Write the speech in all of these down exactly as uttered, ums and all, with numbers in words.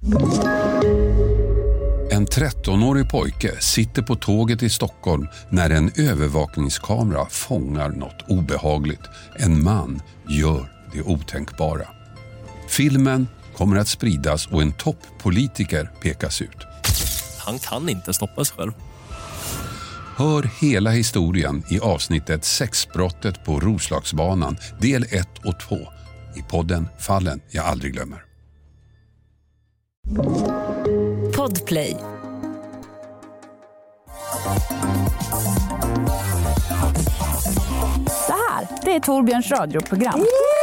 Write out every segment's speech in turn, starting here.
En trettonårig pojke sitter på tåget i Stockholm när en övervakningskamera fångar något obehagligt. En man gör det otänkbara. Filmen kommer att spridas och en toppolitiker pekas ut. Han kan inte stoppa sig själv. Hör hela historien i avsnittet Sexbrottet på Roslagsbanan, del ett och två. I podden Fallen jag aldrig glömmer. Podplay. Det här, det är Torbjörns radioprogram.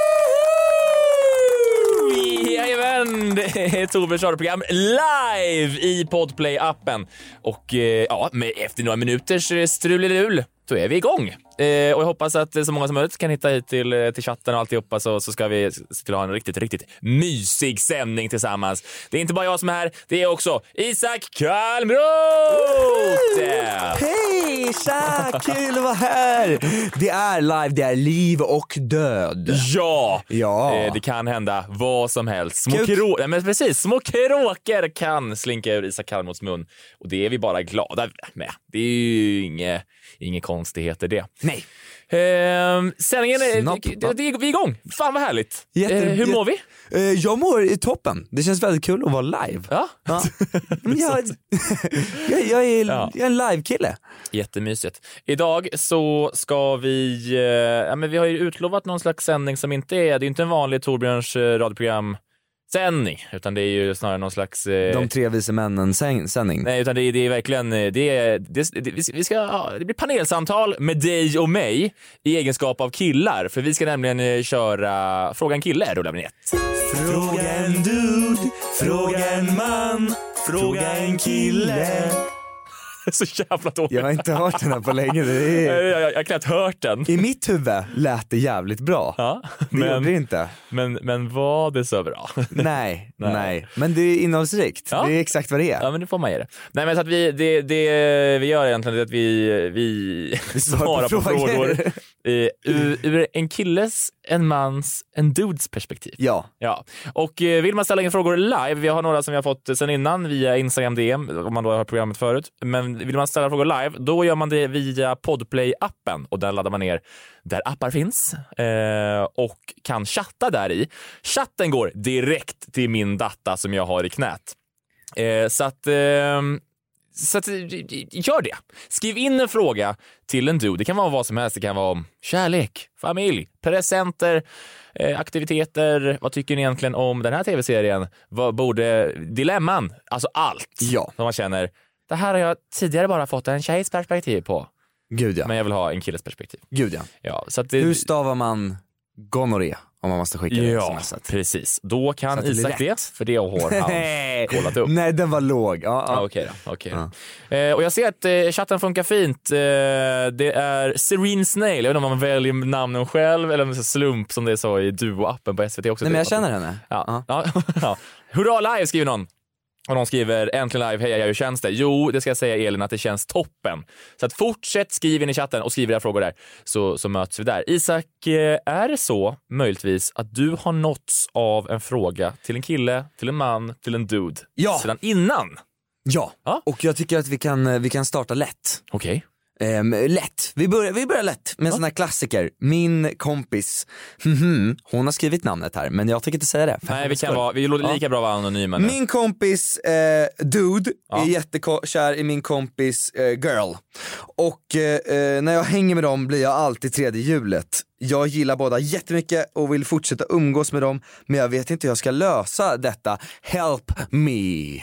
Jajamän, det är Torbjörns radioprogram live i Podplay-appen. Och eh, ja, med, efter några minuters strulelul så är vi igång. Eh, och jag hoppas att så många som möjligt kan hitta hit till, till chatten och alltihopa, så, så ska vi till ha en riktigt, riktigt mysig sändning tillsammans. Det är inte bara jag som är här, det är också Isak Kalmroth! Hej Isak, kul att vara här! Det är live, det är liv och död. Ja, ja. Eh, det kan hända vad som helst. Små, Kuk- krå- Nej, men precis, små kråkor kan slinka ur Isak Kalmroths mun. Och det är vi bara glada med. Det är ju inga, inga konstigheter det. Nej. Eh, sändningen är, Snabb, det, det är vi är igång. Fan vad härligt. Jätte, eh, hur mår vi? Eh, jag mår i toppen. Det känns väldigt kul att vara live. Ja. Ja. Men jag, jag, jag, är, Ja. jag är en live-kille. Jättemysigt. Idag så ska vi, eh, ja, men vi har ju utlovat någon slags sändning som inte är, det är inte en vanlig Torbjörns eh, radioprogram sändning, utan det är ju snarare någon slags eh, De tre vise männen säng, sändning. nej, utan det är, det är verkligen det är, det, det, vi ska ja, det blir panelsamtal med dig och mig i egenskap av killar, för vi ska nämligen eh, köra Fråga en kille, rullar vi ett. Fråga en dude, fråga en man, fråga en kille. Så jävla dåligt. Jag har inte hört den här på länge. Det Jag, är... jag, jag har knappt hört den. I mitt huvud lät det jävligt bra. Ja, Det gjorde det men, inte. men, men var det så bra? Nej, Nej. nej, Men det är innehållsrikt. Ja. Det är exakt vad det är. Ja, men det får man ge det. Nej, men så att vi, det, det vi gör egentligen är att vi, vi, Vi svarar på frågor eh, ur, ur en killes, en mans, en dudes perspektiv. Ja. Ja. Och eh, vill man ställa in frågor live, vi har några som vi har fått sen innan via Instagram D M, om man då har programmet förut. Men vill man ställa frågor live, då gör man det via Podplay-appen, och där laddar man ner där appar finns eh, och kan chatta där i. Chatten går direkt till min data som jag har i knät. Eh, så att... Eh, Så att, gör det. Skriv in en fråga till en dude. Det kan vara vad som helst. Det kan vara om kärlek, familj, presenter, eh, aktiviteter. Vad tycker ni egentligen om den här tv-serien? Vad borde dilemman? Alltså allt. Ja. Som man känner, det här har jag tidigare bara fått en tjejs perspektiv på. Gud ja. Men jag vill ha en killes perspektiv. Gud ja. Ja, så att det, Hur stavar man gonorré om man måste skicka det ja, smset? precis. Då Så kan att det blir Isak rätt. det, för det har han kollat upp. Nej, den var låg. Ja, Ja, ja. okej då. Okej då. Eh, och jag ser att eh, chatten funkar fint. Eh, det är Serene Snail. Jag vet inte om man väljer namnen själv eller om det är slump som det är så i Duo-appen på S V T också. Nej, men jag känner henne. Ja. Ja. Ja. Hurra live skriver någon. Och någon skriver, äntligen live, hej, hur känns det? Jo, det ska jag säga Elin, att det känns toppen. Så att fortsätt skriva in i chatten och skriv era frågor där, så, så möts vi där. Isak, är det så möjligtvis att du har nåtts av en fråga till en kille, till en man, till en dude? Ja. Sedan innan? Ja, Ja. och jag tycker att vi kan, vi kan starta lätt. Okej. Ehm, lätt. Vi börjar, vi börjar lätt med en sån här klassiker. Min kompis, mhm, hon har skrivit namnet här, men jag tänker inte säga det. Nej, vi kan vara, vi låter lika bra vara anonyma nu. Min kompis eh, dude Ja. är jättekär i min kompis eh, girl. Och eh, när jag hänger med dem blir jag alltid tredje hjulet. Jag gillar båda jättemycket och vill fortsätta umgås med dem, men jag vet inte hur jag ska lösa detta. Help me.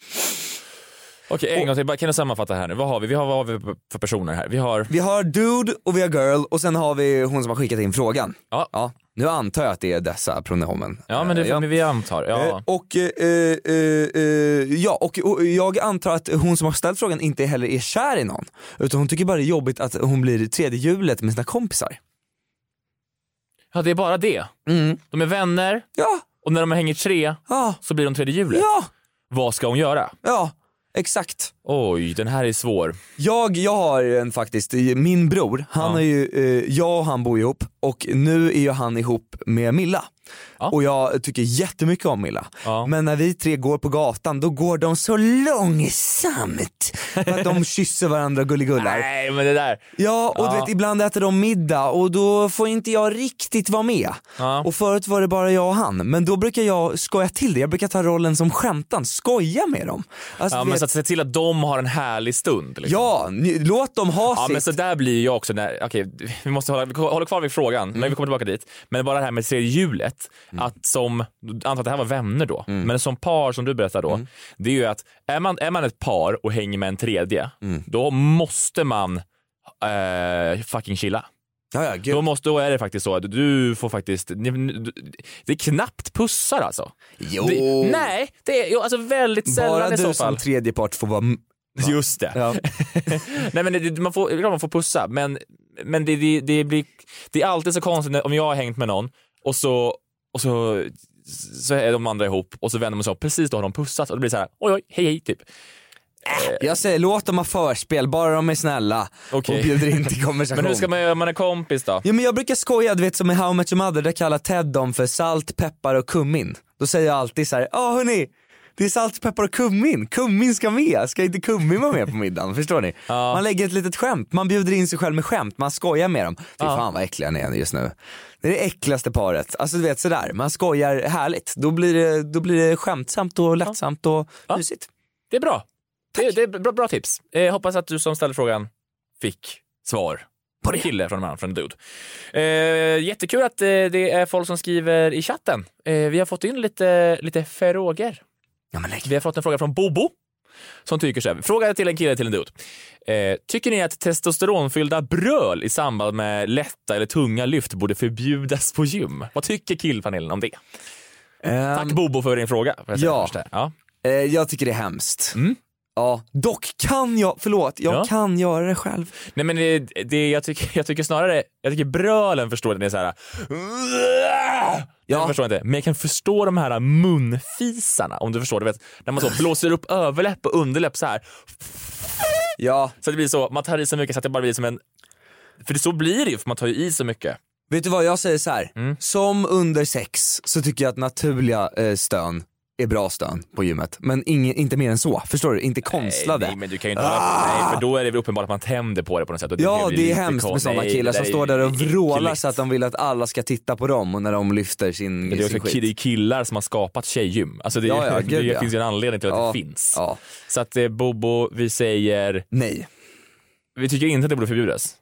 Okej, en gång till. Bara, kan du sammanfatta här nu? Vad har vi? Vi har, vad har vi för personer här? Vi har... Vi har dude och vi har girl och sen har vi hon som har skickat in frågan. Ja. Ja, nu antar jag att det är dessa pronomen. Ja, men det Eh, får vi antar. Eh, Ja. Och, eh, eh, eh, ja, och, och jag antar att hon som har ställt frågan inte heller är kär i någon, utan hon tycker bara det är jobbigt att hon blir tredje hjulet med sina kompisar. ja, det är bara det. Mm. De är vänner, Ja, och när de hänger tre ja, så blir de tredje hjulet. ja, Vad ska hon göra? ja, exakt. Oj, den här är svår. Jag, jag har en faktiskt, min bror, han Ja. är ju, eh, jag och han bor ihop och nu är ju han ihop med Milla. Ja. Och jag tycker jättemycket om Milla. Ja. Men när vi tre går på gatan, då går de så långsamt att de kysser varandra gulligullar. Nej, men det där. Ja, och Ja. du vet, ibland äter de middag och då får inte jag riktigt vara med. Ja. Och förut var det bara jag och han. Men då brukar jag skoja till det. Jag brukar ta rollen som skämtan, skoja med dem. Alltså, Ja, du men vet, så att se till att de har en härlig stund. Liksom. ja, ni- låt dem ha Ja, sitt. men så där blir jag också när, okej, vi måste hålla, vi håller kvar vid frågan, Mm. men vi kommer tillbaka dit. Men bara det här med tredje hjulet, Mm. att som, antar att det här var vänner då, men som par som du berättar då, Mm. det är ju att är man, är man ett par och hänger med en tredje, Mm. då måste man eh, fucking chilla. Ja, ja, gud. Då, måste, då är det faktiskt så att du får faktiskt, det är knappt pussar alltså. Jo. Det, nej, det är jo, alltså väldigt sällan Bara i så du som fall. tredje part får vara... Just det. Ja. Nej, men det, man får, man får pussa, men, men det, det, det, blir, det är alltid så konstigt när, om jag har hängt med någon och så, och så, så är de andra ihop och så vänder man sig om, precis då har de pussat och det blir så här, oj oj, hej hej typ. Jag säger låt dem ha förspel, bara de är snälla. Okej. Och bjuder in till konversation. Men hur ska man göra om man är kompis då? Ja, men jag brukar skoja, du vet som i How I Met Your Mother, där kallar Ted dem för salt, peppar och kummin. Då säger jag alltid så här: ja hörni, det är salt, peppar och kummin. Kummin ska med, ska inte kummin vara med på middagen? Förstår ni? Ja. Man lägger ett litet skämt, man bjuder in sig själv med skämt, man skojar med dem. Fy Ja. fan vad äckliga ni är just nu. Det är det äckligaste paret. Alltså du vet sådär, man skojar härligt. Då blir det, då blir det skämtsamt och lättsamt och Ja. mysigt. Det är bra. Det, det är bra, bra tips. Eh, hoppas att du som ställde frågan fick svar på det. Kille från en man, från en dude. Eh, jättekul att eh, det är folk som skriver i chatten. Eh, vi har fått in lite, lite frågor. Ja, men lägg. Vi har fått en fråga från Bobo som tycker så här. Fråga till en kille till en dude. Eh, tycker ni att testosteronfyllda bröl i samband med lätta eller tunga lyft borde förbjudas på gym? Vad tycker killpanelen om det? Ehm, Tack Bobo för din fråga. får jag säga ja. först här. Ja. eh, jag tycker det är hemskt. Mm. Ja, dock kan jag, förlåt, jag Ja. kan göra det själv. Nej, men det, det, jag, tycker, jag tycker snarare, jag tycker brölen förstår att det är så här. Ja. Jag förstår inte, men jag kan förstå de här munfisarna, om du förstår, du vet, när man så blåser upp överläpp och underläpp så här. Ja, Så det blir så, man tar i så mycket så att det bara blir som en, för det så blir det ju, för man tar ju i så mycket. vet du vad jag säger så här. Mm. Som under sex så tycker jag att naturliga eh, stön är bra stön på gymmet. Men ingen, inte mer än så, förstår du? Inte konstlade. Nej, men du kan ju inte hålla på, nej, för då är det väl uppenbart att man tänder på det på något sätt. Och Ja, blir det är lite hemskt kon- med sådana nej, killar det som är står där och vrålar äckligt. så att de vill att alla ska titta på dem och när de lyfter sin, Men det är sin också skit. det är killar som har skapat tjejgym. Alltså det, Ja, ja, det, gud, ja. finns ju en anledning till att Ja, det finns. ja. Så att eh, Bobo, vi säger, Nej. vi tycker inte att det borde förbjudas.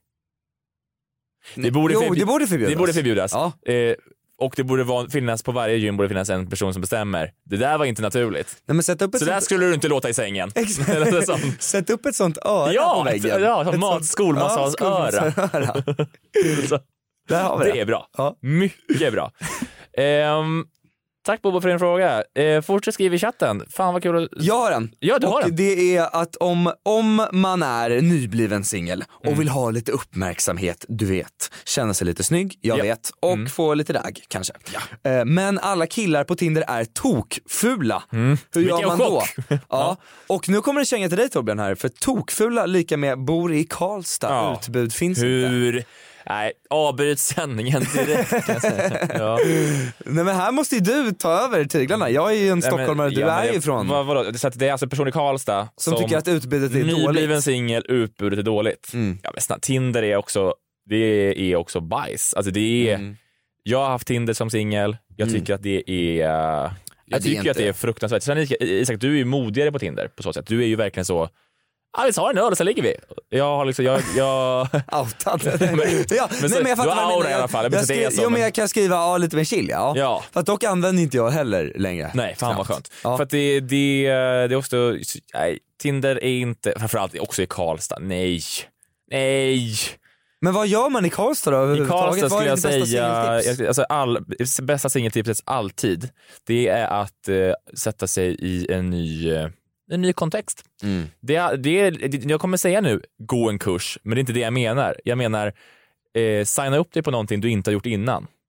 Det borde, jo, förbj- det borde förbjudas. det borde förbjudas. Ja. Eh, och det borde vara, finnas på varje gym borde finnas en person som bestämmer. Det där var inte naturligt. Nej, men sätt upp ett Så där sånt... skulle du inte låta i sängen. Exakt. Eller sånt. Sätt upp ett sånt öra Ja, på väggen. ja, som Ett mat- sånt- skolmassageöra. Ja, skolmassageöra. Så, Där har vi det. det är bra. Ja. Mycket bra. Ehm, tack Bobo för din fråga. Eh, fortsätt skriva i chatten. Fan vad kul att... Jag har en. Ja, du har och den. det är att om, om man är nybliven singel och Mm. vill ha lite uppmärksamhet, du vet, känna sig lite snygg, jag Ja. vet, och Mm. få lite ragg kanske. Eh, Men alla killar på Tinder är tokfula. Hur gör Vilken man då? chock. Ja. Och nu kommer det känga till dig Torbjörn här, för tokfula lika med bor i Karlstad, Ja. utbud finns inte. Hur... Nej, avbryt sändningen direkt kan jag säga. Ja. Nej men här måste ju du ta över tyglarna, jag är ju en Nej, men- stockholmare, du ja, men är det- ju ifrån. Vad, vadå? Så att det är alltså en person i Karlstad Som, tycker att utbudet är nybliven dåligt. singel, utbudet är dåligt. Mm. Ja, men snart, Tinder är också, det är också bajs. Alltså det är, Mm. jag har haft Tinder som singel, jag Mm. tycker att det är, jag det är tycker inte- att det är fruktansvärt. Sen Isak, du är ju modigare på Tinder på så sätt. Du är ju verkligen så, ja vi tar en öl och sen ligger vi. Jag har liksom, jag, jag Outad. Men- ja, men så- nej, men jag fattar du har vad du aura menar. i alla fall. Jag Jag, vet inte att det är skri- så, jo, men men- jag kan skriva ja, lite mer chill, ja. Ja. För att dock använder inte jag heller längre. Nej, fan vad Knappt. skönt. Ja. För att det, det, det är också, nej, Tinder är inte, framförallt också i Karlstad, nej, nej. Men vad gör man i Karlstad då I överhuvudtaget? Karlstad Vad är skulle det jag bästa säga, singeltips? jag- alltså all, bästa singeltipset alltid, det är att eh, sätta sig i en ny, eh, en ny kontext. Mm. Det, det, det, jag kommer säga nu, gå en kurs, men det är inte det jag menar. Jag menar, eh, signa upp dig på någonting du inte har gjort innan.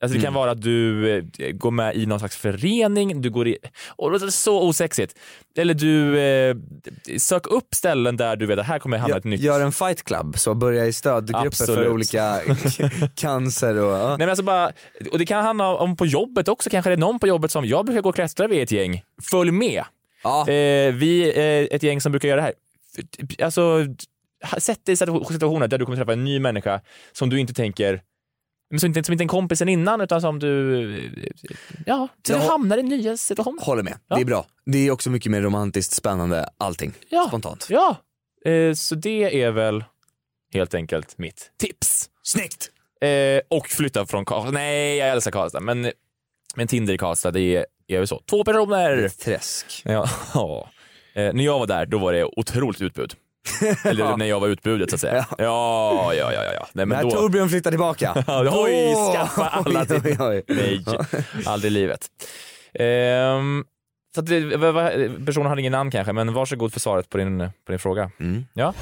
Alltså det kan Mm. vara att du eh, går med i någon slags förening, du går i, och det är så osexigt. Eller du eh, sök upp ställen där du vet att här kommer jag hamna ett Gör, nytt. gör en fight club, så börja i stödgrupper Absolut. för olika k- cancer och... Ja. Nej, men alltså bara, och det kan handla om på jobbet också, kanske det är någon på jobbet som, jag brukar gå och klättra vid ett gäng, följ med. Ja. Eh, vi är ett gäng som brukar göra det här. Alltså, sätt dig i situationer där du kommer träffa en ny människa som du inte tänker, som inte, som inte är en kompis sen innan, utan som du, ja, så du Jag hamnar i nya situationer. Håller med, Ja. det är bra. Det är också mycket mer romantiskt, spännande, allting. Ja. Spontant. Ja, eh, så det är väl helt enkelt mitt tips. Snyggt! Eh, och flytta från Karlstad. Nej, jag älskar Karlstad, men, men Tinder i Karlstad, det är, är väl så. Två personer! Träsk. Ja, ja. Eh, när jag var där, då var det otroligt utbud. Eller Ja. när jag var utbudet så att säga. Ja, ja, ja, ja. ja. Nej, men När då... Torbjörn flyttar tillbaka. Oj, Åh! skaffa alla till... Oj, oj, oj. Nej, aldrig i livet. Ehm, så att det, vad- vad- personen har ingen namn kanske, men varsågod för svaret på din, på din fråga. Mm. Ja.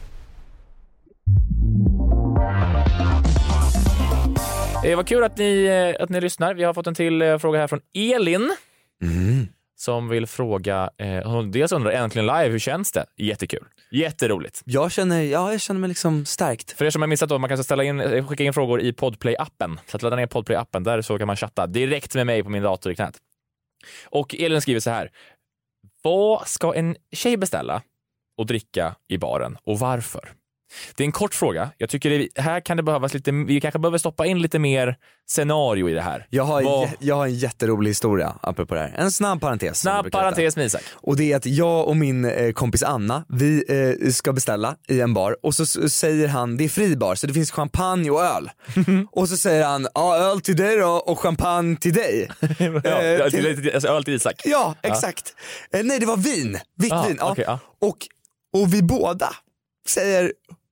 Eh, vad kul att ni, eh, att ni lyssnar. Vi har fått en till eh, fråga här från Elin. Mm. Som vill fråga, eh, hon dels undrar äntligen live, hur känns det? Jättekul, jätteroligt. Jag känner, ja, jag känner mig liksom stärkt. För er som har missat då, man kan ställa in, eh, skicka in frågor i Podplay-appen. Så att ladda ner Podplay-appen, där så kan man chatta direkt med mig på min dator i knät. Och Elin skriver så här: vad ska en tjej beställa och dricka i baren och varför? Det är en kort fråga. Jag tycker det, här kan det behövas lite, vi kanske behöver stoppa in lite mer scenario i det här. Jag har, Vad- jä- jag har en jätterolig historia apropå det här. En snabb parentes. som det Snabb brukar heta. parentes med Isak. Och det är att jag och min eh, kompis Anna, vi eh, ska beställa i en bar och så s- säger han, det är fri bar så det finns champagne och öl. Och så säger han, ja, öl till dig då och champagne till dig. Ja, Eh, till, till- till, alltså, öl till Isak. Ja, exakt. Eh, nej, det var vin, vitt Ah, vin. Ja. okej, ja. Och, och vi båda säger,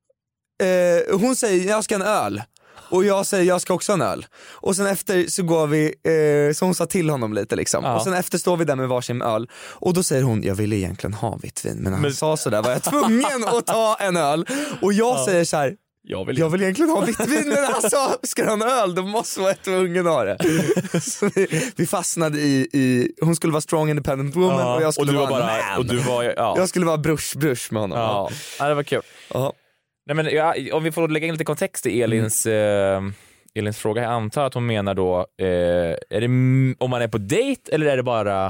eh, hon säger jag ska ha en öl. Och jag säger jag ska också ha en öl. Och sen efter så går vi, eh, så hon sa till honom lite liksom. Ja. Och sen efter står vi där med varsin öl. Och då säger hon, jag ville egentligen ha vitt vin. Men när han Men- sa sådär var jag tvungen att ta en öl. Och jag säger så här. Jag vill Jag vill egentligen ha vitt vin, men han sa ska du ha en öl då måste jag vara tvungen att ha det. Så vi, vi fastnade i, i, hon skulle vara strong independent woman Ja, och jag skulle du vara var en bara, man. och du var, ja. Jag skulle vara brush brush med honom. Ja, ja, det var kul. Ja. Nej, men, ja, om vi får lägga in lite kontext i Elins, eh, Elins fråga. Jag antar att hon menar då, eh, är det m- om man är på dejt eller är det bara...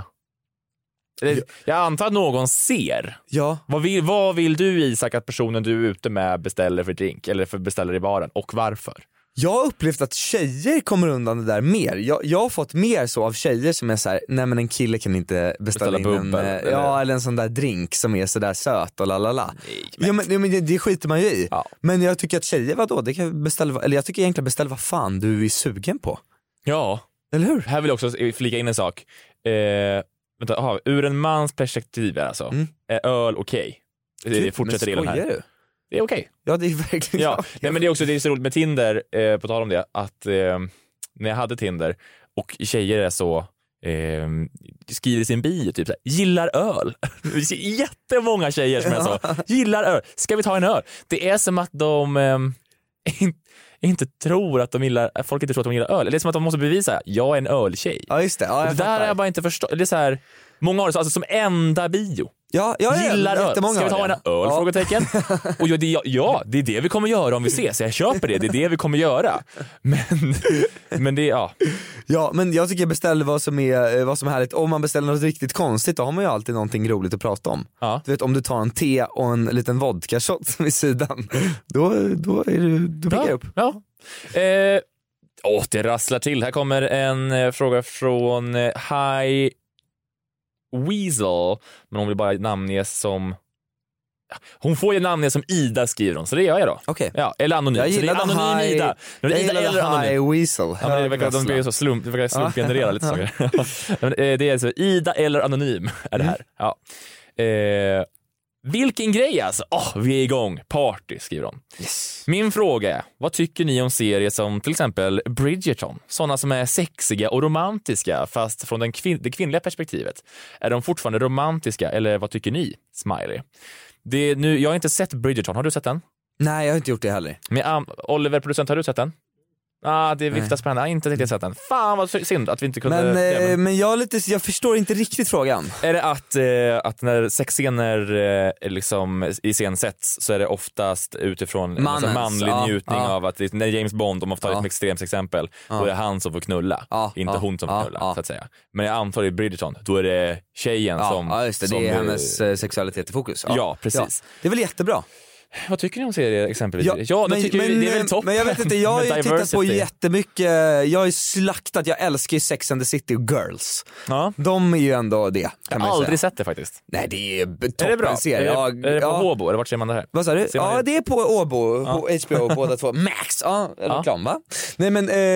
Eller, jag antar att någon ser. Ja. Vad vill, vad vill du, Isak, att personen du är ute med beställer för drink eller för beställer i baren och varför? Jag har upplevt att tjejer kommer undan det där mer. Jag, jag har fått mer så av tjejer som är så här: nej men en kille kan inte beställa, Beställa in en, bubbel, eh, eller? ja, eller en sån där drink som är så där söt och lalala. Nej, Ja, men, ja, men det, det skiter man ju i. Ja. Men jag tycker att tjejer, vadå, det kan beställa, eller jag tycker egentligen beställa vad fan du är sugen på. Ja, Eller hur? här vill jag också flika in en sak. Eh, vänta, aha, ur en mans perspektiv alltså, Mm. är öl okej? Det fortsätter Men delen här. skojar du? Det är okej. Ja, det är verkligen Ja, nej, men det är också det är så roligt med Tinder, eh, på tal om det, att eh, när jag hade Tinder och tjejer är så, eh, skriver i sin bio typ såhär, gillar öl. Det är jättemånga tjejer som är så, gillar öl, ska vi ta en öl? Det är som att de eh, inte, inte tror att de gillar, folk inte tror att de gillar öl. Det är som att de måste bevisa, jag är en öltjej. Ja, just det. Ja, Och jag det där har fattar. jag bara inte förstått. Det är så här, många har det så, alltså som enda bio. Ja, ja, ja, Gillar öl. jättemånga Ska vi ta har en det. öl? Ja. Frågetecken. Och ja det, ja, ja, det är det vi kommer göra om vi ses. Jag köper det. Det är det vi kommer göra. Men, men det är, ja. Ja, men jag tycker beställ vad som är, eh, vad som är härligt. Om man beställer något riktigt konstigt, då har man ju alltid någonting roligt att prata om. Ja. Du vet, om du tar en te och en liten vodka shot vid sidan, då, då är du, då piggar Ja. upp. ja. Eh, åh, det rasslar till. Här kommer en eh, fråga från eh, Hi Weasel. Men hon vill bara namnges som... Hon får ju namnges som Ida, skriver hon. Så det gör jag då. Okej. Ja, eller anonym. Jag Så det är gillade anonym Hi- Ida. Nu är det Jag Ida gillade eller anonym. Hi Weasel. Ja, men det verkar, de blir så slump, det verkar slumpgenerera lite saker. Men, eh, det är så Ida eller anonym är det här. Ja. Eh, vilken grej alltså. Oh, vi är igång. Party, skriver de. Yes. Min fråga är, vad tycker ni om serier som till exempel Bridgerton? Sådana som är sexiga och romantiska fast från den kvin- det kvinnliga perspektivet. Är de fortfarande romantiska eller vad tycker ni? Smiley. Det är nu, jag har inte sett Bridgerton, har du sett den? Nej, jag har inte gjort det heller. Men um, Oliver, producent, har du sett den? Ah, det viftas på henne. Jag har inte riktigt sett den. Fan vad synd att vi inte kunde... Men, eh, men jag, lite, jag förstår inte riktigt frågan. Är det att, eh, att när sexscener eh, liksom iscensätts så är det oftast utifrån en alltså manlig ja, njutning ja. av att det, när James Bond, om man tar ja. ett extremt exempel, ja. då är det han som får knulla, ja. inte ja. hon som får knulla, ja. så att säga. Men jag antar i Bridgerton, då är det tjejen ja. som... Ja, just det. Som, det är hennes eh, sexualitet i fokus. Ja, ja precis. Ja. Det är väl jättebra. Vad tycker ni om serier exempelvis? Ja, ja men, tycker men, det är väl topp. Men jag vet inte, jag har ju tittat på jättemycket, jag har ju slaktat, jag älskar ju Sex and the City och Girls. Ja. De är ju ändå det, kan jag man har aldrig säga. sett det faktiskt. Nej, det är toppen är det bra? serie. Är det, är det på ja. Åbo, eller vart ser man det här? Vad sa du? Ja, det är på Åbo, ja. på H B O, båda två. Max, ja, ja. reklam va? Nej men, eh,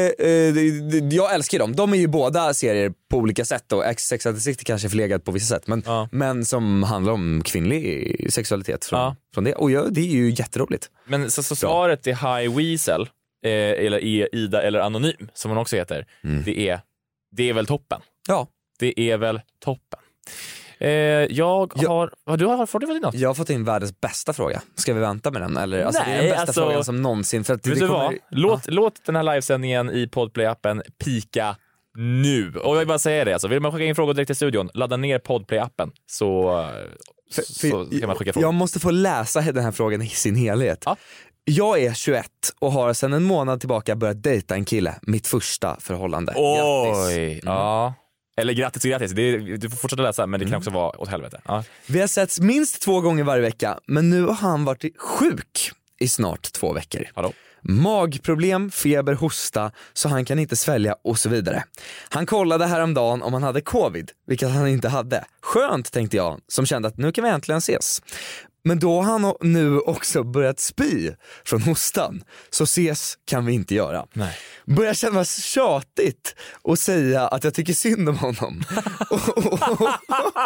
eh, jag älskar dem. De är ju båda serier på olika sätt och Sex and the City kanske är förlegat på vissa sätt, men, ja. men som handlar om kvinnlig sexualitet från, ja. från det. Och ja, det är ju jätteroligt. Men så, så svaret till High Weasel, eh, eller är Ida eller Anonym, som hon också heter, mm. det, är, det är väl toppen. Ja. Det är väl toppen. Eh, jag har... Ja. Du har fått in något? Jag har fått in världens bästa fråga. Ska vi vänta med den? Eller, alltså, Nej, det är den bästa alltså, frågan som någonsin. För att vet det du kommer... vad? Låt, ja. låt den här livesändningen i Podplay-appen pika nu. Och jag vill bara säga det. Alltså, vill man skicka in frågor direkt till studion, ladda ner Podplay-appen så, för, för, så kan man skicka frågor. Jag måste få läsa den här frågan i sin helhet. Ja. Jag är tjugoett och har sedan en månad tillbaka börjat dejta en kille. Mitt första förhållande. Oj, mm. ja. Eller grattis och grattis, det är, du får fortsätta läsa, men det kan också vara åt helvete. Ja. Vi har setts minst två gånger varje vecka, men nu har han varit sjuk i snart två veckor. Hallå? Magproblem, feber, hosta, så han kan inte svälja och så vidare. Han kollade häromdagen om han hade covid, vilket han inte hade. Skönt, tänkte jag, som kände att nu kan vi äntligen ses. Men då har han nu också börjat spy från hostan, så ses kan vi inte göra. Nej. Börjar kännas tjatigt och säga att jag tycker synd om honom. och, och, och,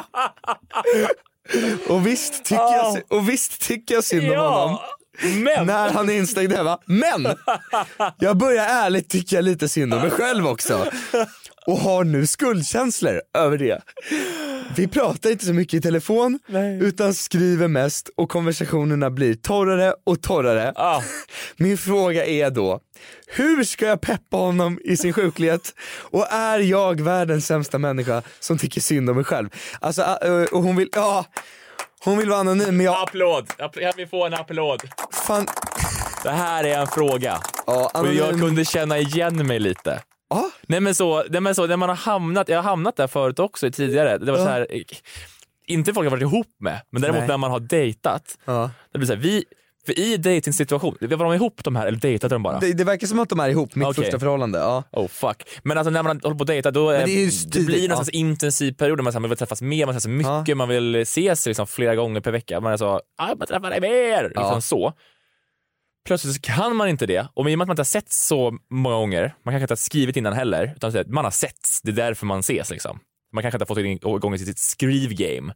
och, visst tycker jag, och visst tycker jag synd om ja. honom. Men. När han är instängd hemma. Men jag börjar ärligt tycka lite synd om mig själv också. Och har nu skuldkänslor över det. Vi pratar inte så mycket i telefon. Nej. Utan skriver mest. Och konversationerna blir torrare och torrare. ah. Min fråga är då: hur ska jag peppa honom i sin sjuklighet? Och är jag världens sämsta människa som tycker synd om mig själv? Alltså, och hon vill... ja. Hon vill vara anonym, men jag... Applåd! Jag vill få en applåd. Fan. Det här är en fråga. Ja, anonym... Och jag kunde känna igen mig lite. Ja? Nej men så, nej men så, när man har hamnat... Jag har hamnat där förut också tidigare. Det var ja. så här... Inte folk har varit ihop med, men däremot nej. när man har dejtat. Ja. Det blir så här, vi... För i dejtingsituation, var de ihop de här eller dejtade de bara? Det, det verkar som att de är ihop, mitt okay. första förhållande. Ja. Oh fuck. Men alltså när man håller på att dejta, då är, det, är det blir en ja. intensiv period där man, man vill träffas mer, man träffas mycket, ja. man vill ses liksom flera gånger per vecka. Man är så, ah, man träffar dig mer! Ja. Liksom så. Plötsligt så kan man inte det. Och i och med att man inte har sett så många gånger, man kanske inte har skrivit innan heller, utan man har sett, det är därför man ses liksom. Man kanske inte har fått igång sitt skrivgame.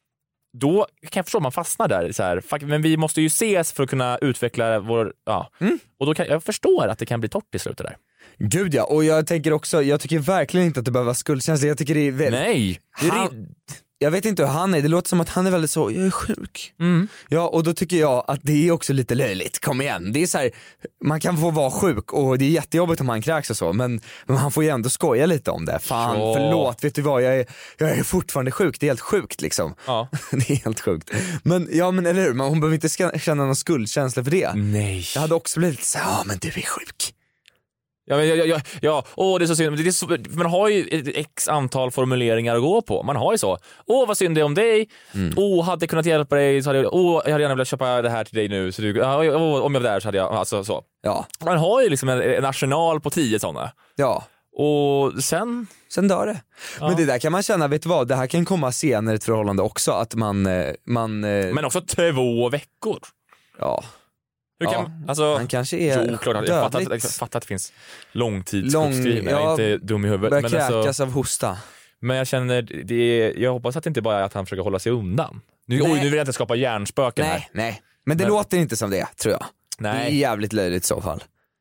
Då kan jag förstå att man fastnar där så här, fuck, men vi måste ju ses för att kunna utveckla vår, ja. Mm. Och då kan jag förstår att det kan bli torrt i slutet där. Gud ja, och jag tänker också, jag tycker verkligen inte att det behöver vara skuldkänsla. Jag tycker det är väldigt... Nej, det är han... Jag vet inte hur han är, det låter som att han är väldigt så, jag är sjuk. Mm. Ja, och då tycker jag att det är också lite löjligt, kom igen. Det är så här, man kan få vara sjuk och det är jättejobbigt om han kräks och så, men, men han får ju ändå skoja lite om det. Fan, ja. förlåt, vet du vad, jag är, jag är fortfarande sjuk, det är helt sjukt liksom. Ja. Det är helt sjukt. Men ja, men eller hur, men hon behöver inte känna någon skuldkänsla för det. Nej. Jag hade också blivit så ja men du är sjuk. Ja, ja, ja, ja. Åh, det är så synd. Det är så, man har ju ett x antal formuleringar att gå på. Man har ju så. Åh, vad synd det är om dig. Mm. Åh, hade jag kunnat hjälpa dig så hade jag... Åh, jag hade gärna velat köpa det här till dig nu. Så du, åh, om jag var där så hade jag... Alltså så. Ja. Man har ju liksom en, en arsenal på tio sådana. Ja. Och sen... Sen dör det. Ja. Men det där kan man känna, vet du vad? Det här kan komma senare i ett förhållande också. Att man... man Men också två veckor. Ja. Hur kan, ja, alltså, han kanske är jo, klart, jag fattar, jag fattar att det finns långtidssjukskrivna. Lång, jag är inte dum i huvudet. Börjar men kräkas alltså, av hosta. Men jag känner, det, jag hoppas att det inte bara är att han försöker hålla sig undan. Nu, oj, nu vill jag inte skapa hjärnspöken nej, här. Nej, men det men, låter inte som det, tror jag. Nej. Det är jävligt löjligt i så fall.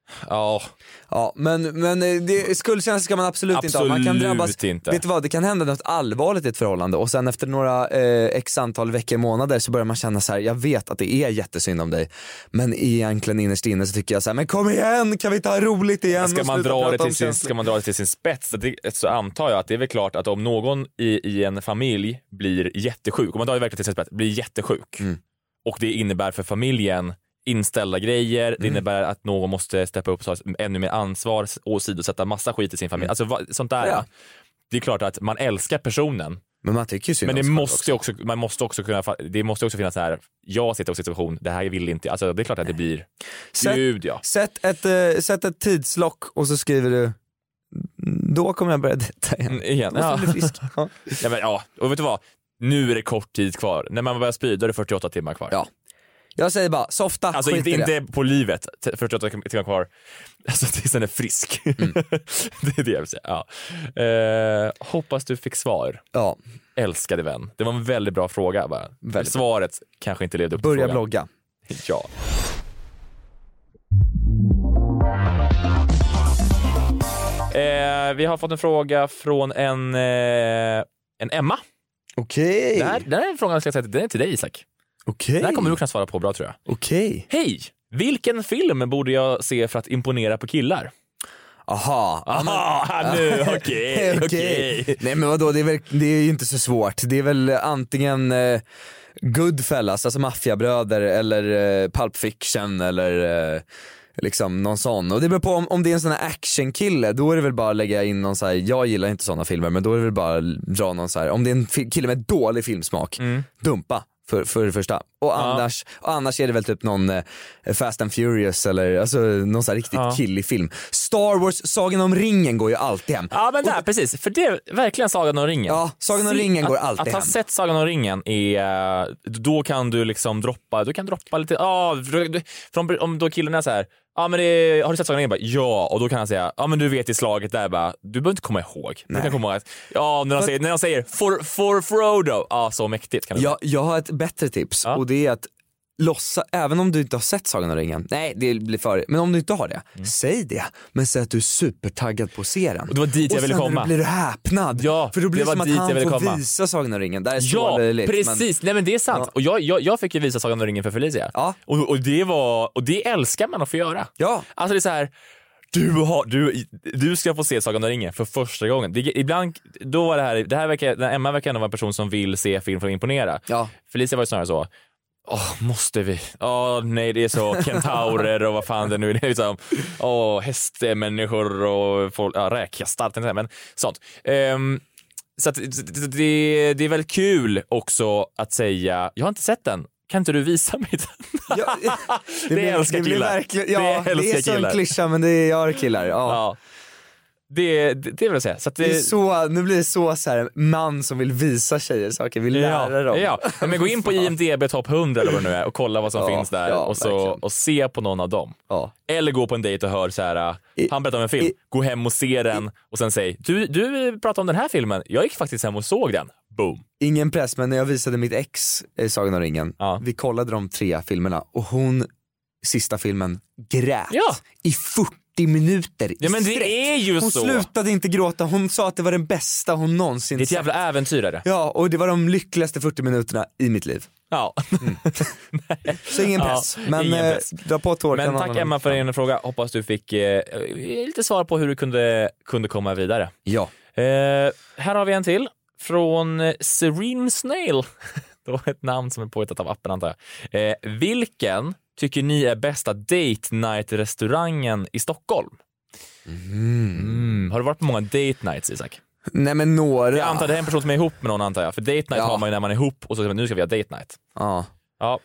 Ja. Ja, men, men det, skuldkänsla ska man absolut, absolut inte ha. Man kan drabbas, inte. vet du vad, det kan hända något allvarligt i ett förhållande och sen efter några eh, x antal veckor, månader så börjar man känna så här: jag vet att det är jättesynd om dig, men egentligen innerst inne så tycker jag så här: men kom igen, kan vi ta roligt igen? Ska man, dra det till sin, ska man dra det till sin spets det, så antar jag att det är väl klart att om någon i, i en familj blir jättesjuk, om man drar det verkligen till sin spets, blir jättesjuk mm. och det innebär för familjen inställda grejer, mm. det innebär att någon måste steppa upp och ta ännu mer ansvar och sidosätta massa skit i sin familj. Mm. Alltså sånt där. Ja. Det är klart att man älskar personen. Men man tycker synd. Men det måste också. också man måste också kunna det måste också finnas så här: jag sitter i en situation, det här vill inte. Alltså det är klart att det blir sätt, Gud, ja. Sätt ett uh, sätt ett tidslock och så skriver du: då kommer jag börja detta igen. igen. Ja. Frisk. Ja. Ja, men, ja, och vet du vad? Nu är det kort tid kvar. När man börjar spy, då är det fyrtioåtta timmar kvar. Ja. Jag säger bara, softa, alltså skit inte, i det. inte på livet, fyrtioåtta timmar kvar. Alltså tills den är frisk. Mm. Det är det jag vill säga. Ja. Eh, hoppas du fick svar. Ja. Älskade vän. Det var en väldigt bra fråga bara. Väldigt Svaret bra. Kanske inte levde upp till Börja frågan. blogga. Ja. Eh, vi har fått en fråga från en, eh, en Emma. Okej. Okay. Den här, den här frågan ska jag säga, den är till dig, Isak. Okej. Den här kommer du kunna svara på bra, tror jag. Okej. Okay. Hej! Vilken film borde jag se för att imponera på killar? Aha, Aha, nu, okej, okej. Nej men vadå, det är, väl, det är ju inte så svårt. Det är väl antingen eh, Goodfellas, alltså maffiabröder, eller eh, Pulp Fiction, eller eh, liksom någon sån. Och det beror på om, om det är en sån här actionkille, då är det väl bara att lägga in någon så här, jag gillar inte såna filmer, men då är det väl bara att dra någon så här, om det är en fi- kille med dålig filmsmak, mm. dumpa. För, för det första. Och, ja. annars, och annars är det väl typ någon eh, Fast and Furious eller alltså, någon sån här riktigt ja. killig film. Star Wars, Sagan om ringen går ju alltid hem. Ja men där, och, precis, för det är verkligen Sagan om ringen. Ja, Sagan om Se, ringen går alltid att, hem. Att ha sett Sagan om ringen är, då kan du liksom droppa, du kan droppa lite, ja, från, om då killen är så här. Ja men det, har du sett Sagan om ringen? Bara, ja, och då kan han säga, ja men du vet i slaget där bara, du behöver inte komma ihåg. Du kan komma ihåg att, ja när de säger, när de säger for, for Frodo, ja så mäktigt kan du jag, jag har ett bättre tips ja. och det är att lossa, även om du inte har sett Sagan om ringen, nej det blir för, men om du inte har det, mm. säg det, men säg att du är supertaggad på att se den. Och det var dit jag ville komma. Och sen blir du häpnad, ja, för då blir det, det som att han får komma. visa Sagan om ringen. Där är så ja, löjligt, precis, men... nej men det är sant. Ja. Och jag, jag, jag fick ju visa Sagan om ringen för Felicia. Ja. Och, och, det var, och det älskar man att få göra. Ja. Alltså det är så här. Du, har, du, du ska få se Sagan om ringen för första gången. Det, ibland, då var det här, det här verkar, Emma verkar ändå vara en person som vill se film för att imponera. Ja. Felicia var ju snarare så. Åh, oh, måste vi? Åh, oh, nej, det är så kentaurer och vad fan det nu är. Det är liksom, åh, oh, hästmänniskor och folk, ja, räkhästar, men sånt. Um, så att det, det, det är väldigt kul också att säga, jag har inte sett den. Kan inte du visa mig den? Ja, det, det är älskar killar. Ja, det är, det är så en klyscha, men det är jag killar. Ja. Ja. Det, det, det vill jag säga. Så att det... Det är så, nu blir det så, så här, man som vill visa tjejer saker, vill lära ja, dem. Ja, men gå in på I M D B topp hundra eller vad det nu är och kolla vad som ja, finns där ja, och, så, och se på någon av dem. Ja. Eller gå på en dejt och hör så här, I, han berättar om en film, I, gå hem och se den och sen säg, du, du pratar om den här filmen, jag gick faktiskt hem och såg den. Boom. Ingen press, men när jag visade mitt ex i Sagan om ringen, ja. vi kollade de tre filmerna och hon, sista filmen, grät ja. i fyrtio minuter i ja, men det sträck. Är ju hon så. slutade inte gråta, hon sa att det var den bästa hon någonsin sett. Det är ett jävla äventyr är det. Ja, och det var de lyckligaste fyrtio minuterna i mitt liv. Ja. Mm. Så ingen press, ja, men ingen press. Eh, dra på tårkan. Men tack Emma för din fråga, hoppas du fick eh, lite svar på hur du kunde, kunde komma vidare. Ja. Eh, här har vi en till från Serene Snail. Det var ett namn som är påhittat av appen antar jag. Eh, vilken tycker ni är bästa date night-restaurangen i Stockholm? Mm. Mm. Har du varit på många date nights, Isak? Nej men några. Jag antar det är en person som är ihop med någon antar jag. För date night ja. har man ju när man är ihop och så nu ska vi ha date night. Ja. Ja.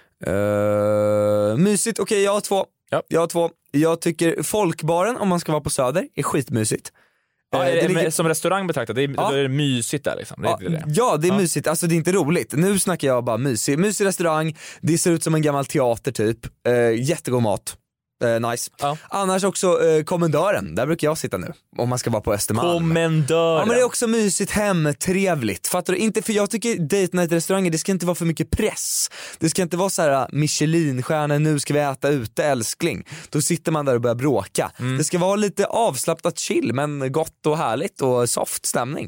Uh, mysigt, okej okay, jag har två. Ja. Jag har två. Jag tycker folkbaren om man ska vara på Söder är skitmysigt. Ja, är det, det ligger... Som restaurang betraktat, det är, ja. det är mysigt där liksom. Det är ja, det. ja, det är ja. mysigt, alltså det är inte roligt. Nu snackar jag bara mysig, mysig restaurang, det ser ut som en gammal teater typ, uh, jättegod mat. Eh, nice. Ja. Annars också eh, kommendören, där brukar jag sitta nu. Om man ska vara på Östermalm. Kommendören. Ja men det är också mysigt hem, trevligt. Fattar du? Inte, för jag tycker date night restauranger, det ska inte vara för mycket press. Det ska inte vara så här Michelinstjärna, nu ska vi äta ute älskling. Då sitter man där och börjar bråka. Mm. Det ska vara lite avslappnat chill, men gott och härligt och soft stämning.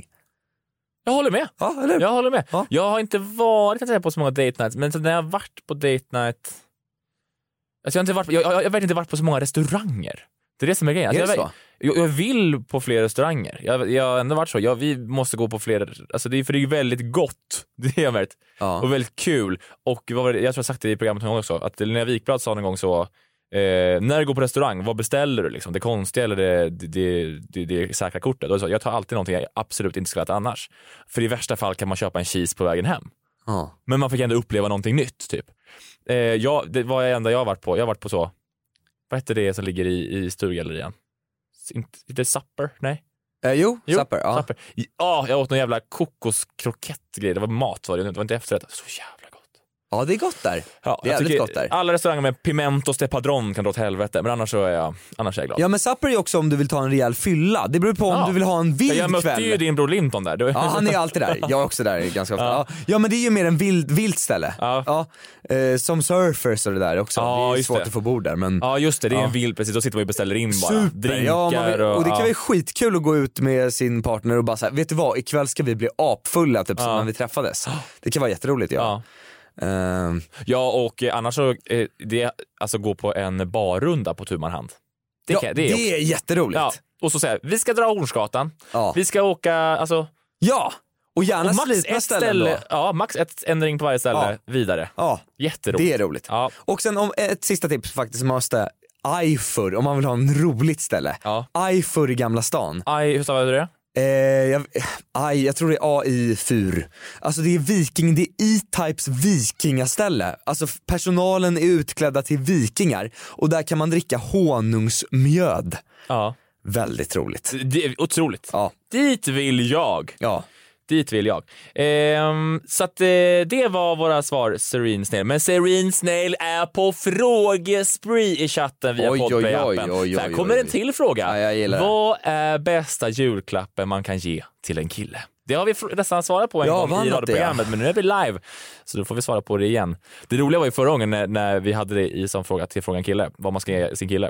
Jag håller med. Ja, eller? Jag håller med. Ja. Jag har inte varit att säga, på så många date nights, men så när jag har varit på date night, alltså jag, har inte varit, jag, jag, jag har verkligen inte varit på så många restauranger. Det är det som är grejen. Alltså är det jag, så? jag, jag vill på fler restauranger. Jag, jag har ändå varit så. Jag, vi måste gå på fler. Alltså det är, för det är väldigt gott. Det är väldigt, ja. och väldigt kul. Och vad var det, jag tror jag sagt det i programmet någon gång också, att Linnea Wikblad sa någon gång så, eh, när du går på restaurang, vad beställer du? Liksom? Det konstiga eller det, det, det, det, det säkra kortet? Och så, jag tar alltid någonting jag absolut inte skulle äta annars. För i värsta fall kan man köpa en cheese på vägen hem. Ja. Men man fick ändå uppleva någonting nytt typ. Eh, ja, det var det enda jag har varit på. Jag har varit på så, vad heter det som ligger i, i Sturgallerian? Inte, inte Supper? Nej. Eh, jo, jo, Supper. Ja. Supper. Ja, jag åt någon jävla kokoskrokettgrej. Det var mat, var det, det var inte efterrätt. Så jävla gott. Ja, det är gott där. Ja, det är jävligt gott där. Alla restauranger med pimentos de padron kan dra åt helvete, men annars så är jag, annars är jag glad. Ja, men Supper är också om du vill ta en rejäl fylla. Det beror på om ja. du vill ha en vild kväll. Jag mötte kväll. ju din bror Linton där. Ja, han är alltid där. Jag är också där ganska ofta. Ja, ja men det är ju mer en vild, vilt ställe. Ja. Ja. Eh, som surfers och det där också. Ja, det är just svårt det. att få bord där. Men... Ja, just det. Det är ja. en vild, precis. Då sitter man och beställer in bara. Super. Drinkar Ja, man vill, och det kan ja. vara skitkul att gå ut med sin partner och bara säga, vet du vad, ikväll ska vi bli apfulla typ som ja. när vi träffades. Det kan vara jätteroligt. Ja. Ja. Uh, Ja, och eh, annars så eh, det, alltså gå på en barrunda på tu man hand. Det, ja, kan, det, det, är, är, är jätteroligt. ja. Och så säger vi ska dra Hornsgatan. Ja. Vi ska åka, alltså, Ja, och gärna och max slitna ett ställen ställe, då. ja, max ett ändring på varje ställe vidare. Ja, Jätteroligt. det är roligt. Ja. Och sen om ett sista tips faktiskt, måste Eifur, om man vill ha en roligt ställe. Ja. Eifur i Gamla stan. Aj, hur stavar du det? Eh, jag, aj, jag tror det är A I Fur. Alltså det är viking, det är E-Types vikingaställe. Alltså personalen är utklädda till vikingar och där kan man dricka honungsmjöd. Ja. Väldigt roligt. Det är otroligt. Ja. Dit vill jag. Ja. Dit vill jag. Ehm, så att eh, det var våra svar, Serene Snail. Men Serene Snail är på frågespree i chatten via Oj, oj, oj, Podplay-appen. oj, oj, Så här oj, kommer oj. en till fråga. Ja, jag gillar det. Vad är bästa julklappen man kan ge till en kille? Det har vi fr- nästan svarat på en Ja, gång vad i annat radioprogrammet, det, men nu är vi live. Så då får vi svara på det igen. Det roliga var ju förra gången när, när vi hade det i som fråga till frågan kille, vad man ska ge sin kille.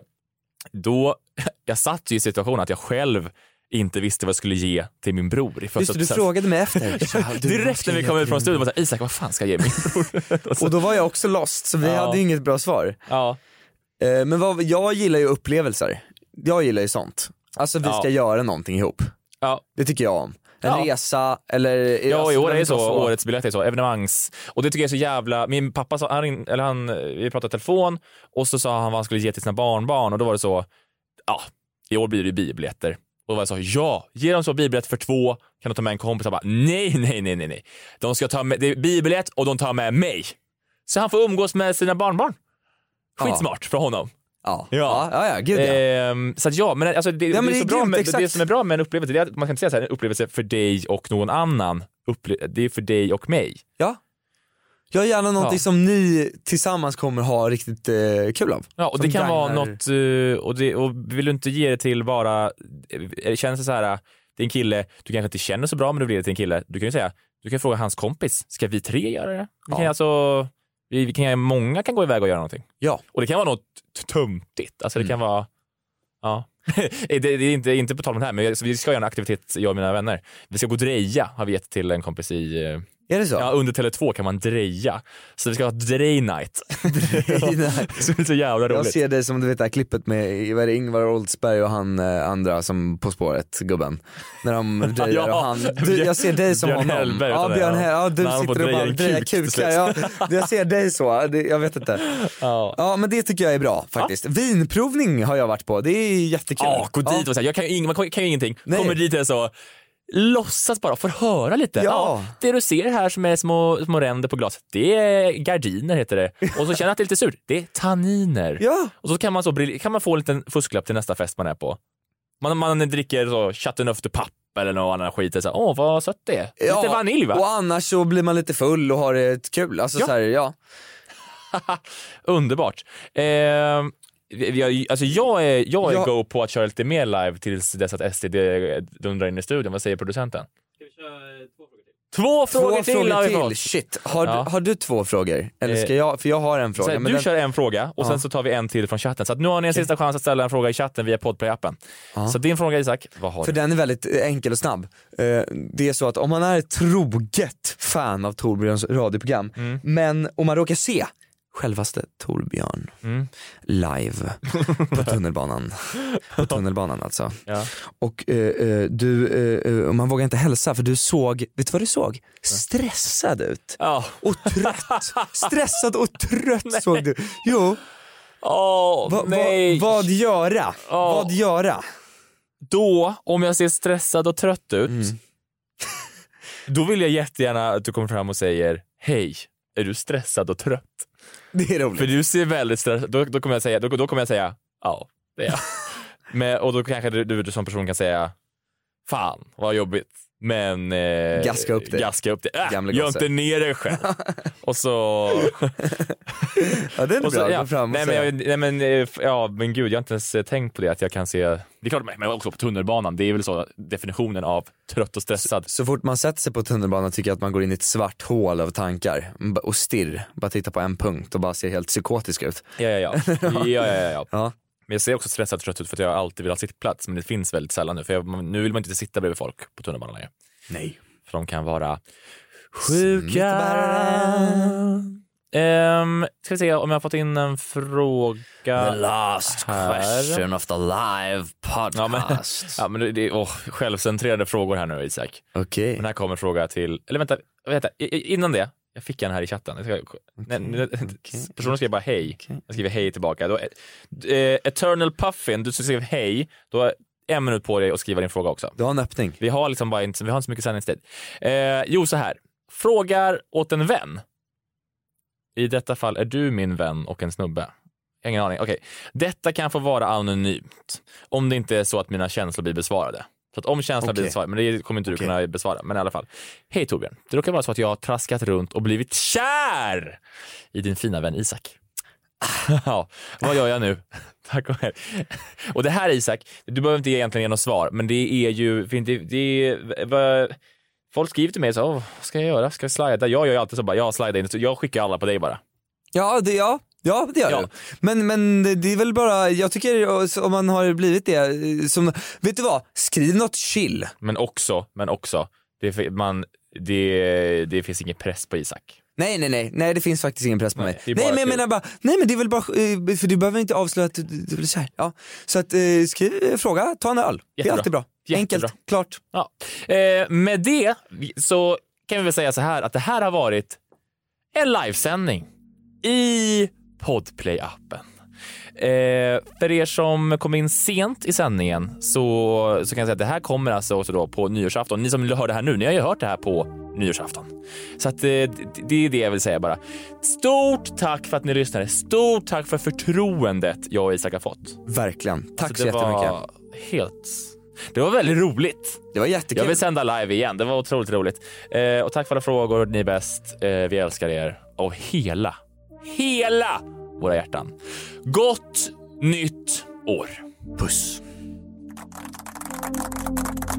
Då, jag satt ju i situationen att jag själv inte visste vad jag skulle ge till min bror. I Just det, du frågade mig efter. Ja, du, direkt när vi kom ut från studion var jag Isak, vad fan ska jag ge min bror? och då var jag också lost, så vi Ja. hade ju inget bra svar. Ja. Eh, men vad, jag gillar ju upplevelser. Jag gillar ju sånt. Alltså vi Ja. ska göra någonting ihop. Ja. Det tycker jag om. En Ja. resa eller... Ja, alltså, i år är det det så. få- Årets biljett är så. Evenemangs. Och det tycker jag är så jävla... Min pappa sa, han, ring- eller han, vi pratade i telefon och så sa han vad han skulle ge till sina barnbarn och då var det så, ja, i år blir det ju biobiljetter. Och då var jag så, ja, ge dem så biobiljett för två, kan de ta med en kompis? Och bara, nej, nej, nej, nej, nej. De ska ta med, det är biobiljett och de tar med mig. Så han får umgås med sina barnbarn. Skitsmart för honom. Ja, Ja. ja, ja, ja gud ja. Ehm, så att ja, men alltså det, Ja, men det, är det så är bra grymt, med, exakt. det som är bra med en upplevelse, det är att man kan inte säga så här, en upplevelse för dig och någon annan. Upple- det är för dig och mig. Ja. Jag har gärna någonting Ja. som ni tillsammans kommer ha riktigt eh, kul av. Ja, och Som det kan vara gagnar- något, eh, och, det, och vill du inte ge det till bara, eh, känns det så här, det är en kille, du kanske inte känner så bra men du vill ge det till en kille, du kan ju säga, du kan fråga hans kompis, ska vi tre göra det? Vi kan Ja. alltså, vi, vi kan, många kan gå iväg och göra någonting. Ja. Och det kan vara något töntigt, alltså det Mm. kan vara, ja. det, det är inte, inte på tal om det här, men vi ska göra en aktivitet, jag och mina vänner. Vi ska gå och dreja, har vi gett till en kompis i, eh, Är det så? ja, under Tele två kan man dreja. Så vi ska ha drej night. night. Så det är så jävla Jag roligt. ser ser det som du vet det här klippet med vad är det, Ingvar Oldsberg och han eh, andra som På spåret, gubben. När de drejar Ja, och han, du, jag ser dig som Björn honom. Hellberg, ja, utan det, Björn ja. Hell, ja, du När han får sitter och dreja bara en drejar kuk till kukar. slut. Ja, jag ser dig så, det, jag vet inte. Ja. Ja men det tycker jag är bra faktiskt. Vinprovning har jag varit på, det är jättekul. Ja, gå dit och säga, jag kan ju, ing- man kan kan ju ingenting. Nej. Kommer dit och så, låtsas bara, får höra lite. Ja. Det du ser här som är små, små ränder på glas, det är gardiner heter det. Och så känner jag att det är lite surt, det är tanniner. Ja. Och så kan man, så, brill- kan man få en liten fusklapp till nästa fest man är på. Man, man dricker så Chateauneuf papp eller någon annan skit. Så, åh vad sött det är. Ja, Lite vanilj va? och annars så blir man lite full och har det kul. Alltså Ja. så här, ja. Underbart. Eh, Jag, alltså jag är, jag är Ja. go på att köra lite mer live tills dess att S T D dundrar in i studion. Vad säger producenten? Ska vi köra två frågor till? Två frågor Två till, frågor har vi till. fått. Shit, har, Ja. du, har du två frågor? Eller ska Eh, jag, för jag har en fråga. Så här, men du den, kör en fråga och Ja. sen så tar vi en till från chatten. Så att nu har ni en sista chans att ställa en fråga i chatten via Podplay-appen. Ja. Så din fråga, Isak, vad har för du? den är väldigt eh, enkel och snabb. Eh, det är så att om man är ett troget fan av Torbjörns radioprogram, Mm. men om man råkar se självaste Torbjörn Mm. live på tunnelbanan. På tunnelbanan alltså. Ja. Och eh, eh, du, eh, eh, man vågar inte hälsa för du såg, vet du vad du såg? Stressad ut. Ja. Och trött. Stressad och trött såg du. Jo, Åh, va, va, nej. vad göra? Ja. Vad göra? Då, om jag ser stressad och trött ut, Mm. då vill jag jättegärna att du kommer fram och säger hej, är du stressad och trött? Det är roligt. För du ser väldigt stressad, då, då kommer jag säga, då, då kommer jag säga ja, det är jag. Men, och då kanske du, du som person kan säga fan, vad jobbigt. Men eh, Gaska upp det. Gaska upp det. Äh, Gamle gör gosse. inte ner dig själv. Och så... Ja, det är och så bra. ja. Gå fram och nej, men säga. jag, nej men eh, f- ja men gud, jag har inte ens eh, tänkt på det att jag kan se. Det är klart, men också på tunnelbanan. Det är väl så definitionen av trött och stressad. Så fort man sätter sig på tunnelbanan tycker jag att man går in i ett svart hål av tankar och stirr, bara tittar på en punkt och bara ser helt psykotisk ut. Ja ja ja. ja, ja, ja, ja. Ja. Men jag ser också stressad och trött ut för att jag alltid vill ha sittplats, men det finns väldigt sällan nu. För jag, man- nu vill man inte sitta bredvid folk på tunnelbanan längre. Nej. För de kan vara sjuka. Smittbärare. Um, ska vi se om jag har fått in en fråga. last Här. of the live Ja men, ja, men det, det är åh, självcentrerade frågor här nu, Isak. Okej. Men här kommer en fråga till, eller vänta, vänta i- i- innan det, jag fick en här i chatten. Jag ska, nej, nej, personen skrev bara hej. Jag skriver hej tillbaka. Då, eh, Eternal Puffin, du skrev hej. Då har en minut på dig att skriva din fråga också. Du har en öppning. Vi har liksom bara inte, vi har inte så mycket sändningstid. Eh, jo, så här. Frågar åt en vän. I detta fall är du min vän och en snubbe. Ingen aning. Okej. Detta kan få vara anonymt. Om det inte är så att mina känslor blir besvarade. Så att om känslorna Okej. blir besvarade, men det kommer inte du Okej. kunna besvara. Men i alla fall. Hej Torbjörn. Det råkar vara så att jag har traskat runt och blivit kär i din fina vän Isak. Ja, vad gör jag nu? Tack och hej. Och det här, Isak, du behöver inte egentligen ge något svar, men det är ju, för det, det är, vad, folk skriver till mig så, vad ska jag göra? Ska jag slida? Jag gör ju alltid så bara, jag slidar in, så jag skickar alla på dig bara. Ja, det, ja. Ja, det gör Ja. du. Men, men det det är väl bara, jag tycker om man har blivit det, som, vet du vad? Skriv något chill. Men också, men också, det, är- man, det, det finns ingen press på Isak. Nej, nej, nej, nej det finns faktiskt ingen press på Nej, mig. det är Nej, bara men jag kul. menar bara, nej men det är väl bara, eh, för du behöver inte avslöja att du, du blir kär. Ja. Så att, eh, skriv, eh, fråga, ta en öl. Det är Jättebra. alltid bra. Jättebra. Enkelt, klart. Ja. Eh, med det så kan vi väl säga så här att det här har varit en livesändning i Podplay-appen. Eh, för er som kom in sent i sändningen så, så kan jag säga att det här kommer alltså också då på nyårsafton. Ni som hör det här nu, ni har ju hört det här på nyårsafton. Så att eh, det, det är det jag vill säga bara. Stort tack för att ni lyssnade. Stort tack för förtroendet jag och Isak har fått. Verkligen. Tack så, det jättemycket. var helt... Det var väldigt roligt. Det var jättekul. Jag vill sända live igen. Det var otroligt roligt. Eh, och tack för alla frågor. Ni är bäst. Eh, vi älskar er. Och hela, hela våra hjärtan. Gott nytt år. Puss.